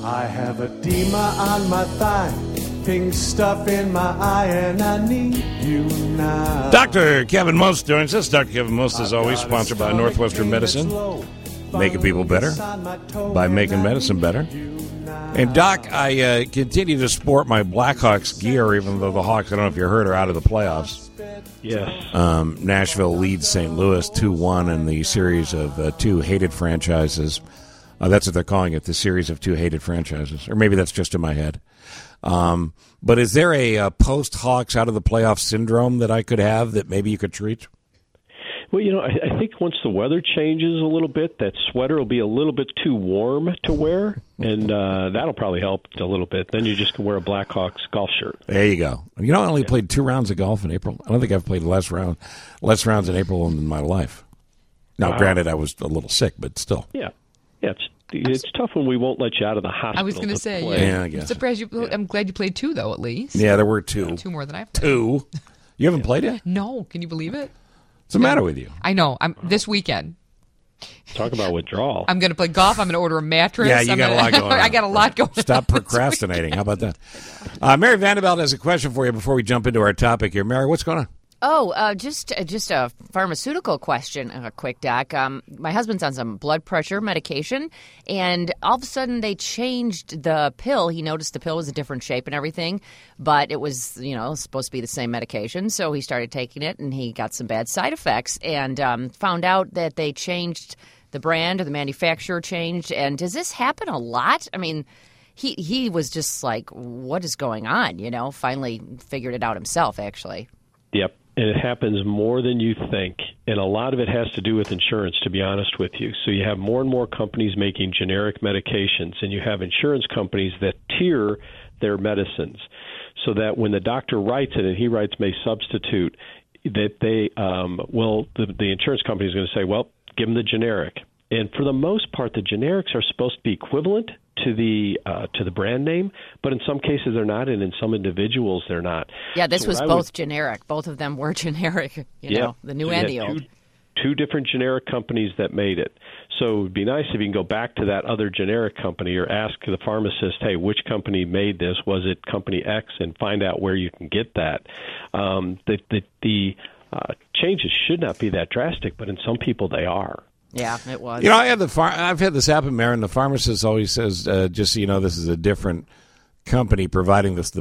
I have edema on my thigh, pink stuff in my eye, and I need you now. Dr. Kevin Most joins us. Dr. Kevin Most is always sponsored by Northwestern Medicine, making people better by making medicine better. And, Doc, I continue to sport my Blackhawks gear, even though the Hawks, I don't know if you heard, are out of the playoffs. Yes. Nashville leads St. Louis 2-1 in the series of two hated franchises. That's what they're calling it, the series of two hated franchises. Or maybe that's just in my head. But is there a post-Hawks out of the playoff syndrome that I could have that maybe you could treat? Well, I think once the weather changes a little bit, that sweater will be a little bit too warm to wear, and that'll probably help a little bit. Then you just can wear a Blackhawks golf shirt. There you go. I only played 2 rounds of golf in April. I don't think I've played less rounds in April in my life. Now, Granted, I was a little sick, but still. Yeah, it's tough when we won't let you out of the hospital. I was going to say, yeah, I guess. I'm surprised I'm glad you played 2, though, at least. Yeah, there were 2. 2 more than I've played. 2? You haven't played yet? No. Can you believe it? What's the matter with you? I know. This weekend. Talk about withdrawal. I'm going to play golf. I'm going to order a mattress. Yeah, you got a lot going on. I got a lot going on. Stop procrastinating. How about that? Mary Vanderbilt has a question for you before we jump into our topic here. Mary, what's going on? Oh, just a pharmaceutical question, quick, Doc. My husband's on some blood pressure medication, and all of a sudden they changed the pill. He noticed the pill was a different shape and everything, but it was, supposed to be the same medication. So he started taking it, and he got some bad side effects, and found out that they changed the brand, or the manufacturer changed. And does this happen a lot? I mean, he was just like, what is going on? Finally figured it out himself, actually. Yep. And it happens more than you think. And a lot of it has to do with insurance, to be honest with you. So you have more and more companies making generic medications, and you have insurance companies that tier their medicines so that when the doctor writes it and he writes may substitute, that the insurance company is going to say, well, give them the generic. And for the most part, the generics are supposed to be equivalent to the brand name, but in some cases they're not, and in some individuals they're not. Yeah, this was both generic. Both of them were generic. The new and the old. Two different generic companies that made it. So it would be nice if you can go back to that other generic company or ask the pharmacist, hey, which company made this? Was it company X? And find out where you can get that. The changes should not be that drastic, but in some people they are. Yeah, it was. I've had this happen, Mary, and the pharmacist always says, just so you know, this is a different company providing this.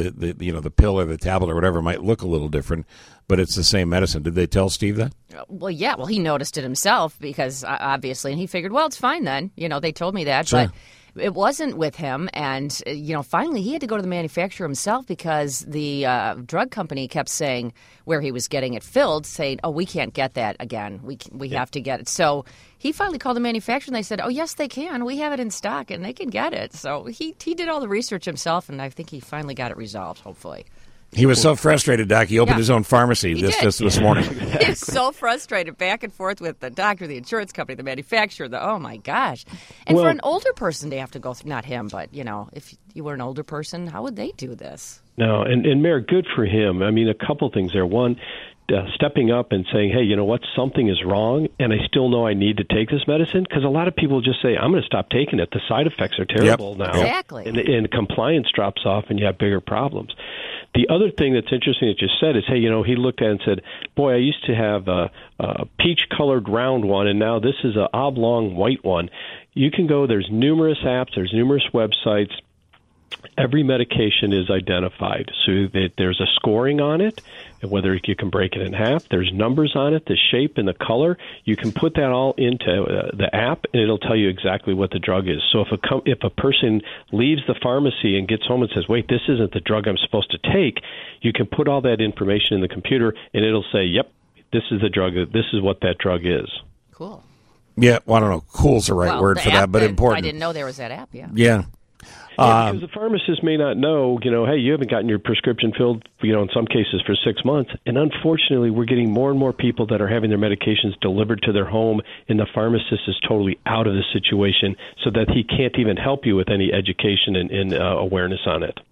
The pill or the tablet or whatever might look a little different, but it's the same medicine. Did they tell Steve that? Well, yeah. Well, he noticed it himself because obviously, and he figured, well, it's fine then. They told me that, sure. But it wasn't with him. And, finally he had to go to the manufacturer himself because the drug company kept saying where he was getting it filled, saying, oh, we can't get that again. We have to get it. So he finally called the manufacturer and they said, oh, yes, they can. We have it in stock and they can get it. So he did all the research himself, and I think he finally got it resolved, hopefully. He was so frustrated, Doc, he opened his own pharmacy this morning. He was so frustrated, back and forth with the doctor, the insurance company, the manufacturer. Oh, my gosh. And for an older person to have to go through, not him, but, if you were an older person, how would they do this? No, and Mayor, good for him. I mean, a couple things there. One, stepping up and saying, hey, you know what, something is wrong, and I still know I need to take this medicine, because a lot of people just say, I'm going to stop taking it. The side effects are terrible now. Exactly. And compliance drops off, and you have bigger problems. The other thing that's interesting that you said is, hey, he looked at it and said, boy, I used to have a peach-colored round one, and now this is an oblong white one. You can go, there's numerous apps, there's numerous websites. Every medication is identified, so that there's a scoring on it, and whether you can break it in half. There's numbers on it, the shape and the color. You can put that all into the app, and it'll tell you exactly what the drug is. So if a person leaves the pharmacy and gets home and says, wait, this isn't the drug I'm supposed to take, you can put all that information in the computer, and it'll say, yep, this is the drug. This is what that drug is. Cool. Yeah, well, I don't know. Cool's the right word for that, but important. I didn't know there was that app, yeah. Yeah. Yeah, because the pharmacist may not know, hey, you haven't gotten your prescription filled, in some cases for 6 months. And unfortunately, we're getting more and more people that are having their medications delivered to their home, and the pharmacist is totally out of the situation so that he can't even help you with any education and awareness on it.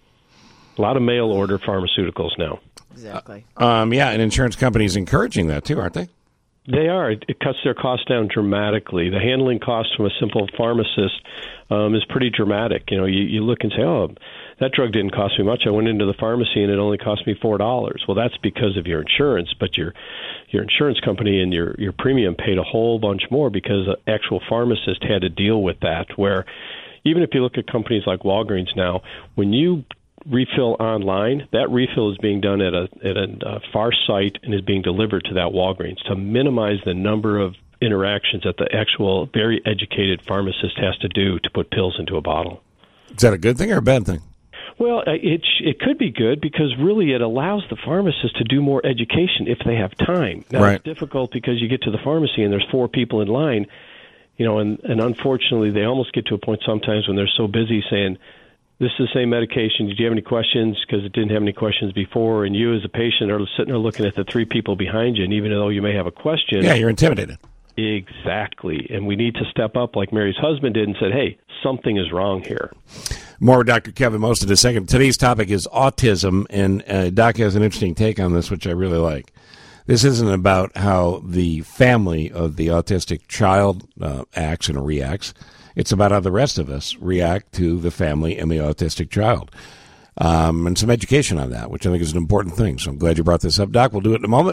A lot of mail order pharmaceuticals now. Exactly. And insurance companies encouraging that too, aren't they? They are. It cuts their costs down dramatically. The handling cost from a simple pharmacist is pretty dramatic. You look and say, oh, that drug didn't cost me much. I went into the pharmacy and it only cost me $4. Well, that's because of your insurance, but your insurance company and your premium paid a whole bunch more because an actual pharmacist had to deal with that. Where even if you look at companies like Walgreens now, when you refill online, that refill is being done at a far site and is being delivered to that Walgreens to minimize the number of interactions that the actual very educated pharmacist has to do to put pills into a bottle. Is that a good thing or a bad thing? Well, it could be good because really it allows the pharmacist to do more education if they have time. Now, right. It's difficult because you get to the pharmacy and there's 4 people in line, and unfortunately they almost get to a point sometimes when they're so busy saying, this is the same medication. Did you have any questions? Because it didn't have any questions before. And you as a patient are sitting there looking at the 3 people behind you. And even though you may have a question. Yeah, you're intimidated. Exactly. And we need to step up like Mary's husband did and said, hey, something is wrong here. More with Dr. Kevin Most in a second. Today's topic is autism. And Doc has an interesting take on this, which I really like. This isn't about how the family of the autistic child acts and reacts. It's about how the rest of us react to the family and the autistic child. And some education on that, which I think is an important thing. So I'm glad you brought this up, Doc. We'll do it in a moment.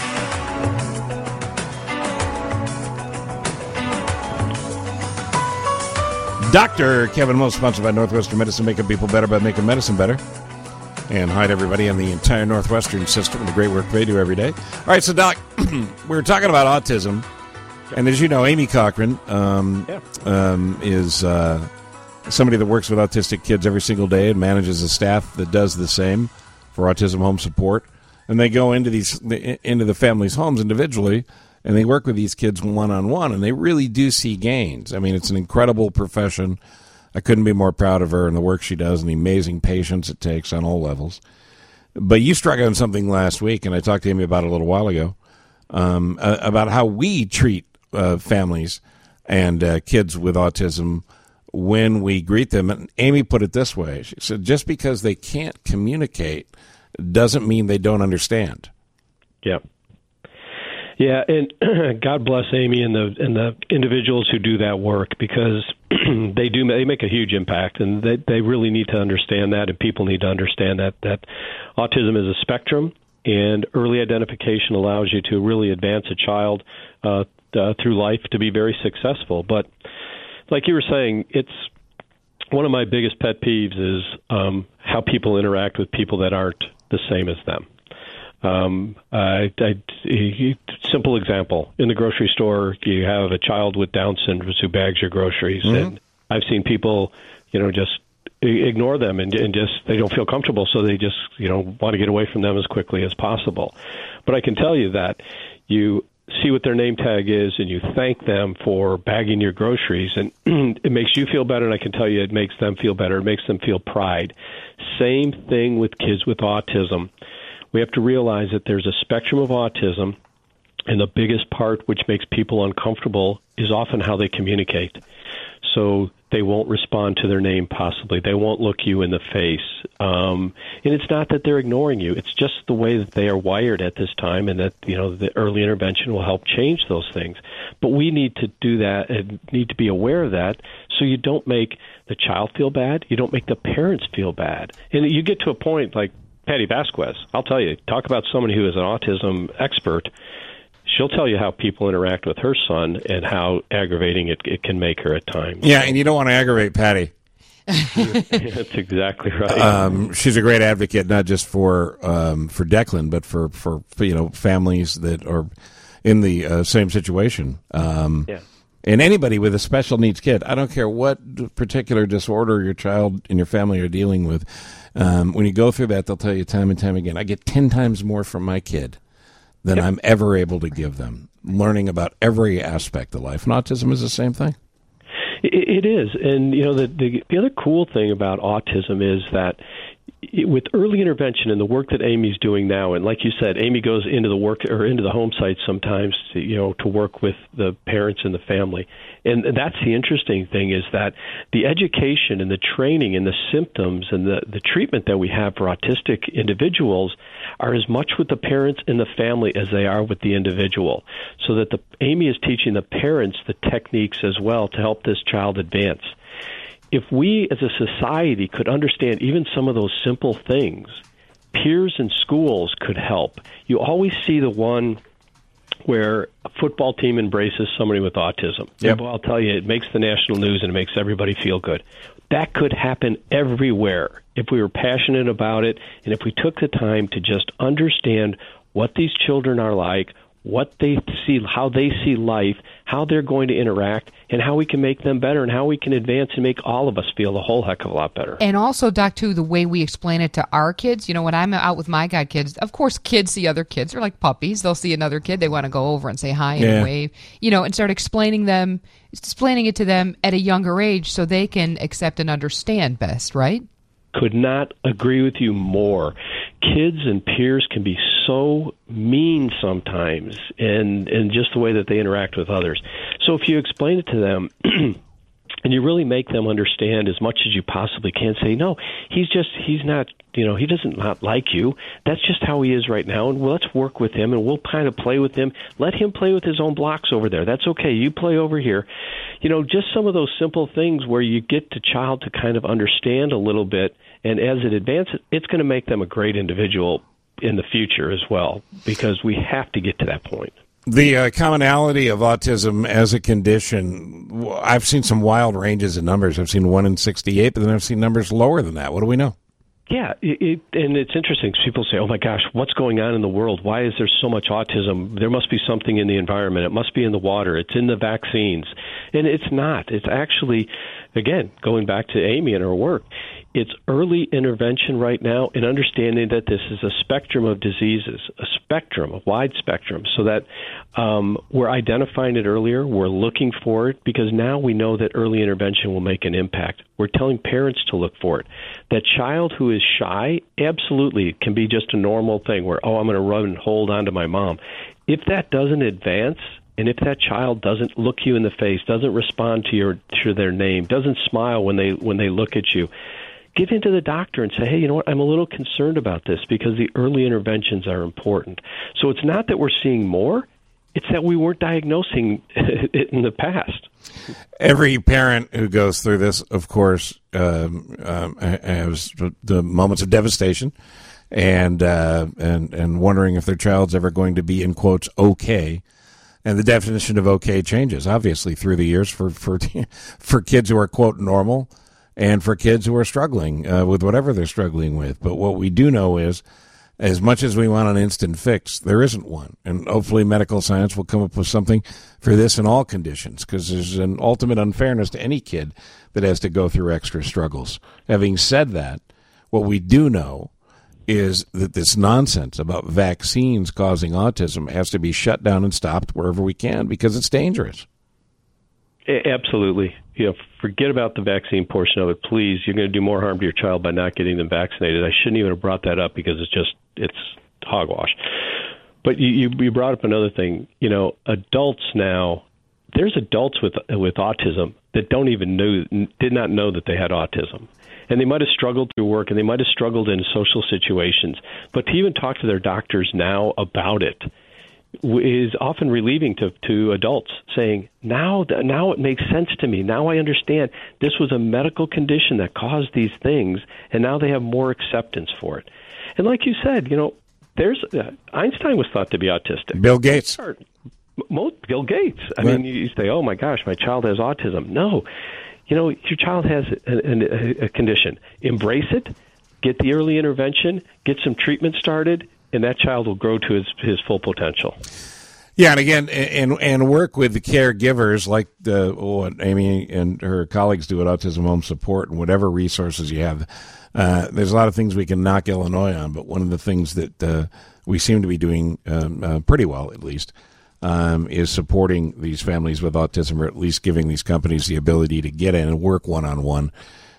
Dr. Kevin Most, sponsored by Northwestern Medicine, making people better by making medicine better. And hi to everybody on the entire Northwestern system and the great work they do every day. All right, so Doc, we were talking about autism. And as you know, Amy Cochran is somebody that works with autistic kids every single day and manages a staff that does the same for Autism Home Support. And they go into the families' homes individually, and they work with these kids one-on-one, and they really do see gains. I mean, it's an incredible profession. I couldn't be more proud of her and the work she does and the amazing patience it takes on all levels. But you struck on something last week, and I talked to Amy about it a little while ago, about how we treat families and kids with autism when we greet them. And Amy put it this way. She said, just because they can't communicate doesn't mean they don't understand. Yeah. Yeah, and God bless Amy and the individuals who do that work, because they make a huge impact, and they really need to understand that, and people need to understand that autism is a spectrum, and early identification allows you to really advance a child through life to be very successful. But like you were saying, it's one of my biggest pet peeves is how people interact with people that aren't the same as them. Simple example, in the grocery store, you have a child with Down syndrome who bags your groceries, and I've seen people, just ignore them and just they don't feel comfortable, so they just want to get away from them as quickly as possible. But I can tell you that you see what their name tag is and you thank them for bagging your groceries, and it makes you feel better, and I can tell you it makes them feel better. It makes them feel pride. Same thing with kids with autism. We have to realize that there's a spectrum of autism, and the biggest part which makes people uncomfortable is often how they communicate. So they won't respond to their name, possibly. They won't look you in the face. And it's not that they're ignoring you. It's just the way that they are wired at this time, and that, the early intervention will help change those things. But we need to do that and need to be aware of that, so you don't make the child feel bad. You don't make the parents feel bad. And you get to a point like Patty Vasquez. I'll tell you, talk about someone who is an autism expert. She'll tell you how people interact with her son and how aggravating it can make her at times. Yeah, and you don't want to aggravate Patty. That's exactly right. She's a great advocate, not just for Declan, but for families that are in the same situation. Yeah. And anybody with a special needs kid, I don't care what particular disorder your child and your family are dealing with. When you go through that, they'll tell you time and time again, I get 10 times more from my kid than I'm ever able to give them, learning about every aspect of life. And autism is the same thing. It is. And, the other cool thing about autism is that with early intervention and the work that Amy's doing now, and like you said, Amy goes into the work or into the home site sometimes to work with the parents and the family. And that's the interesting thing, is that the education and the training and the symptoms and the treatment that we have for autistic individuals are as much with the parents and the family as they are with the individual. So that Amy is teaching the parents the techniques as well to help this child advance. If we as a society could understand even some of those simple things, peers in schools could help. You always see the one where a football team embraces somebody with autism. Yep. Well, I'll tell you, it makes the national news and it makes everybody feel good. That could happen everywhere if we were passionate about it and if we took the time to just understand what these children are like, what they see, how they see life, how they're going to interact, and how we can make them better and how we can advance and make all of us feel a whole heck of a lot better. And also, Doc, too, the way we explain it to our kids. When I'm out with my godkids, of course, kids see other kids. They're like puppies. They'll see another kid. They want to go over and say hi and wave, and start explaining it to them at a younger age so they can accept and understand best, right? Could not agree with you more. Kids and peers can be so mean sometimes, and just the way that they interact with others. So if you explain it to them and you really make them understand as much as you possibly can, say, no, he's not, he doesn't not like you. That's just how he is right now, and let's work with him, and we'll kind of play with him. Let him play with his own blocks over there. That's okay. You play over here. Just some of those simple things where you get the child to kind of understand a little bit, and as it advances, it's going to make them a great individual in the future as well, because we have to get to that point. The commonality of autism as a condition, I've seen some wild ranges in numbers. I've seen 1 in 68, but then I've seen numbers lower than that. What do we know? Yeah, and it's interesting because people say, oh, my gosh, what's going on in the world? Why is there so much autism? There must be something in the environment. It must be in the water. It's in the vaccines. And it's not. It's actually, again, going back to Amy and her work, it's early intervention right now and understanding that this is a spectrum of diseases, a wide spectrum, so that we're identifying it earlier, we're looking for it, because now we know that early intervention will make an impact. We're telling parents to look for it. That child who is shy absolutely can be just a normal thing where, I'm going to run and hold on to my mom. If that doesn't advance, and if that child doesn't look you in the face, doesn't respond to their name, doesn't smile when they look at you, get into the doctor and say, hey, you know what, I'm a little concerned about this, because the early interventions are important. So it's not that we're seeing more, it's that we weren't diagnosing it in the past. Every parent who goes through this, of course, has the moments of devastation and wondering if their child's ever going to be, in quotes, okay. And the definition of okay changes, obviously, through the years for kids who are, quote, normal, and for kids who are struggling with whatever they're struggling with. But what we do know is, as much as we want an instant fix, there isn't one. And hopefully medical science will come up with something for this in all conditions, because there's an ultimate unfairness to any kid that has to go through extra struggles. Having said that, what we do know is that this nonsense about vaccines causing autism has to be shut down and stopped wherever we can, because it's dangerous. Absolutely. Forget about the vaccine portion of it, please. You're going to do more harm to your child by not getting them vaccinated. I shouldn't even have brought that up, because it's hogwash. But you brought up another thing. Adults now, there's adults with autism that did not know that they had autism. And they might have struggled through work, and they might have struggled in social situations. But to even talk to their doctors now about it is often relieving to adults, saying, now it makes sense to me. Now I understand this was a medical condition that caused these things, and now they have more acceptance for it. And like you said, Einstein was thought to be autistic. Bill Gates. Bill Gates. I mean, you say, oh, my gosh, my child has autism. No. Your child has a condition. Embrace it, get the early intervention, get some treatment started, and that child will grow to his full potential. Yeah, and again, and work with the caregivers like what Amy and her colleagues do at Autism Home Support, and whatever resources you have. There's a lot of things we can knock Illinois on, but one of the things that we seem to be doing pretty well, at least, is supporting these families with autism, or at least giving these companies the ability to get in and work one-on-one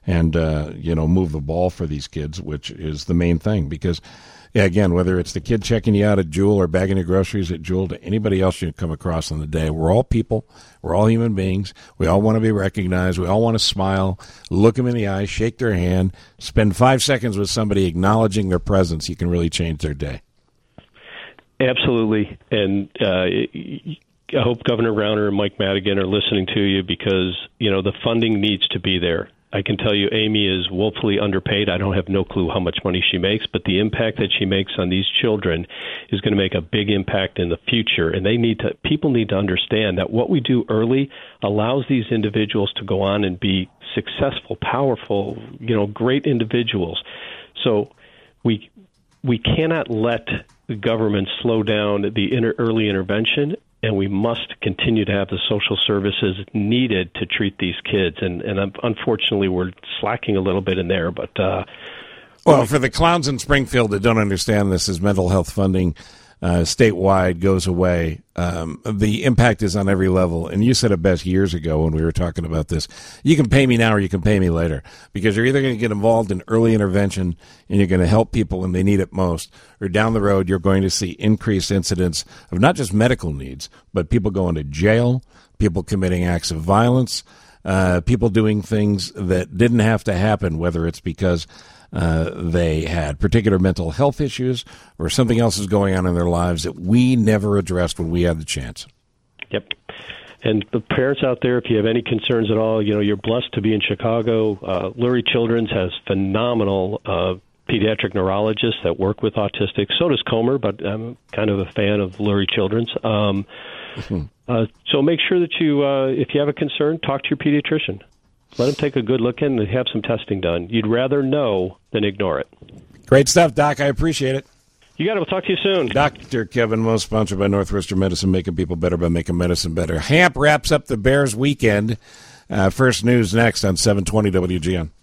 and move the ball for these kids, which is the main thing. Because, again, whether it's the kid checking you out at Jewel or bagging your groceries at Jewel to anybody else you come across on the day, we're all people. We're all human beings. We all want to be recognized. We all want to smile, look them in the eye, shake their hand, spend 5 seconds with somebody acknowledging their presence. You can really change their day. Absolutely. And I hope Governor Rauner and Mike Madigan are listening to you, because, the funding needs to be there. I can tell you Amy is woefully underpaid. I don't have no clue how much money she makes, but the impact that she makes on these children is going to make a big impact in the future. And people need to understand that what we do early allows these individuals to go on and be successful, powerful, great individuals. So we cannot let the government slow down the early intervention, and we must continue to have the social services needed to treat these kids. And unfortunately, we're slacking a little bit in there. But well, for the clowns in Springfield that don't understand this, as mental health funding statewide goes away, the impact is on every level. And you said it best years ago when we were talking about this. You can pay me now or you can pay me later, because you're either going to get involved in early intervention and you're going to help people when they need it most, or down the road you're going to see increased incidents of not just medical needs, but people going to jail, people committing acts of violence, people doing things that didn't have to happen, whether it's because they had particular mental health issues or something else is going on in their lives that we never addressed when we had the chance. Yep. And the parents out there, if you have any concerns at all, you're blessed to be in Chicago. Lurie Children's has phenomenal pediatric neurologists that work with autistics. So does Comer, but I'm kind of a fan of Lurie Children's. So make sure that you, if you have a concern, talk to your pediatrician. Let them take a good look in and have some testing done. You'd rather know than ignore it. Great stuff, Doc. I appreciate it. You got it. We'll talk to you soon. Dr. Kevin Moe, sponsored by Northwestern Medicine, making people better by making medicine better. HAMP wraps up the Bears weekend. First news next on 720 WGN.